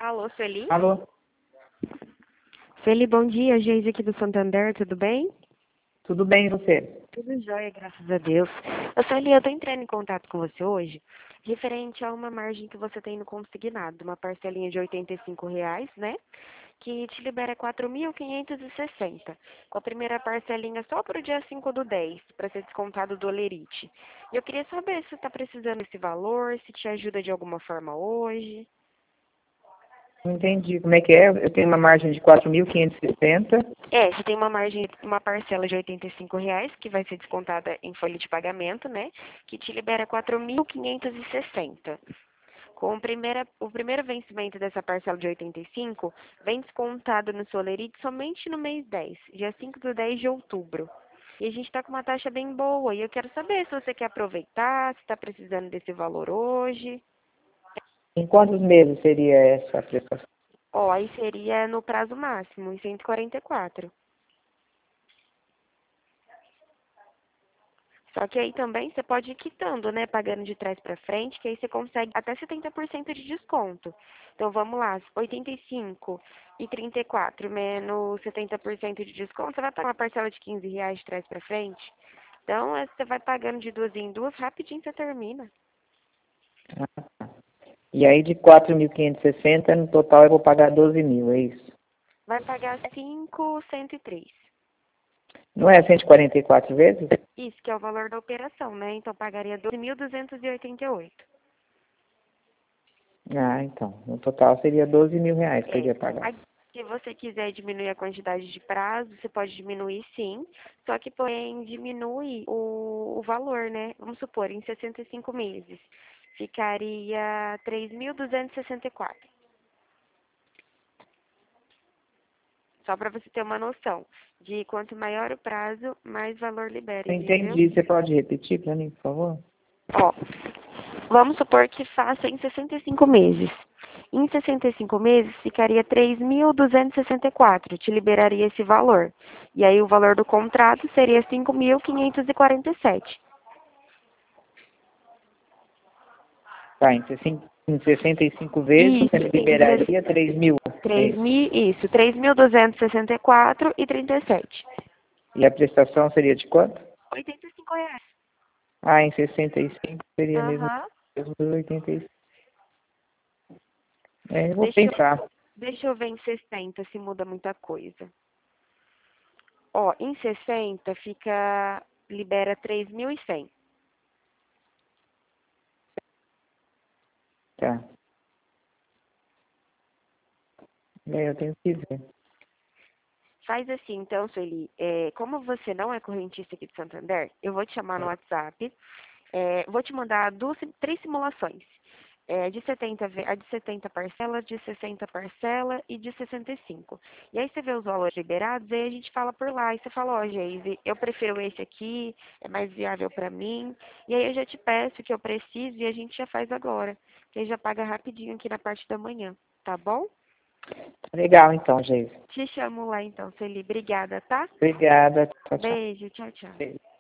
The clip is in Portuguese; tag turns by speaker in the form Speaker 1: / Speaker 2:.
Speaker 1: Alô, Sueli?
Speaker 2: Alô,
Speaker 1: Sueli, bom dia. Geise aqui do Santander, tudo bem?
Speaker 2: tudo bem e você?
Speaker 1: Tudo jóia, graças a Deus. Sueli, eu tô entrando em contato com você hoje, referente a uma margem que você tem no consignado, uma parcelinha de R$ 85, né? Que te libera 4.560. Com a primeira parcelinha só para o dia 5/10, para ser descontado do Olerite. E eu queria saber se você está precisando desse valor, se te ajuda de alguma forma hoje.
Speaker 2: Não entendi como é que é. Eu tenho uma margem de 4.560.
Speaker 1: Você tem uma margem, uma parcela de R$ 85, que vai ser descontada em folha de pagamento, né? Que te libera 4.560. Com o primeiro vencimento dessa parcela de 85, vem descontado no Solerite somente no mês 10, dia 5/10 de outubro. E a gente está com uma taxa bem boa. E eu quero saber se você quer aproveitar, se está precisando desse valor hoje.
Speaker 2: Em quantos meses seria essa prestação?
Speaker 1: Aí seria no prazo máximo, em 144. Só que aí também você pode ir quitando, né? Pagando de trás para frente, que aí você consegue até 70% de desconto. Então vamos lá, 85 e 34 menos 70% de desconto, você vai pagar uma parcela de R$ 15 de trás para frente. Então você vai pagando de duas em duas, rapidinho você termina.
Speaker 2: E aí de 4.560, no total eu vou pagar 12.000, é isso?
Speaker 1: Vai pagar 5.103.
Speaker 2: Não é 144 vezes?
Speaker 1: Isso que é o valor da operação, né? Então pagaria 12.288.
Speaker 2: Ah, então. No total seria 12.000 reais que eu
Speaker 1: É.
Speaker 2: iria pagar.
Speaker 1: Aí, se você quiser diminuir a quantidade de prazo, você pode diminuir sim, só que porém diminui o valor, né? Vamos supor, em 65 meses, ficaria 3.264. Só para você ter uma noção de quanto maior o prazo, mais valor libera,
Speaker 2: Eu
Speaker 1: entendeu?
Speaker 2: entendi. Você pode repetir para mim, por favor?
Speaker 1: Ó, vamos supor que faça em 65 meses. Em 65 meses, ficaria 3.264, te liberaria esse valor. E aí o valor do contrato seria 5.547.
Speaker 2: Tá, em 65 vezes você
Speaker 1: Isso,
Speaker 2: me liberaria 3.000, é isso?
Speaker 1: isso, 3.264,37.
Speaker 2: E a prestação seria de quanto?
Speaker 1: R$ 85.
Speaker 2: Ah, em 65 seria mesmo
Speaker 1: Aham.
Speaker 2: os 85. Eu vou
Speaker 1: Deixa,
Speaker 2: pensar.
Speaker 1: deixa eu ver em 60 se muda muita coisa. Em 60 libera 3.100.
Speaker 2: Tá. Eu tenho que ver.
Speaker 1: Faz assim, então, Sueli, como você não é correntista aqui de Santander, eu vou te chamar no WhatsApp, vou te mandar três simulações. A de 70 parcelas, de 60 parcela e de 65. E aí você vê os valores liberados, aí a gente fala por lá. E você fala, Geise, eu prefiro esse aqui, é mais viável para mim. E aí eu já te peço o que eu preciso e a gente já faz agora. Que aí já paga rapidinho aqui na parte da manhã, tá bom?
Speaker 2: Legal, então, Geise.
Speaker 1: Te chamo lá então, Sueli. Obrigada, tá?
Speaker 2: Obrigada. Tchau, tchau.
Speaker 1: Beijo, tchau, tchau.
Speaker 2: Beijo.